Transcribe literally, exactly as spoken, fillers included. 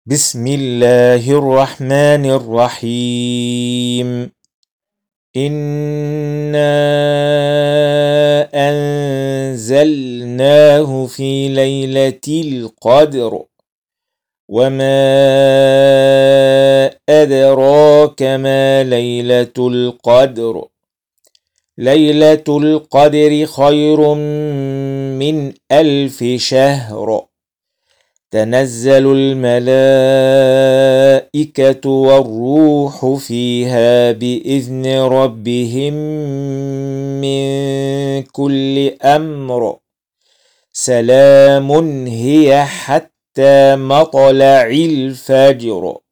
بسم الله الرحمن الرحيم. إنا أنزلناه في ليلة القدر وما أدراك ما ليلة القدر ليلة القدر خير من ألف شهر تنزل الملائكة والروح فيها بإذن ربهم من كل أمر سلام هي حتى مطلع الفجر.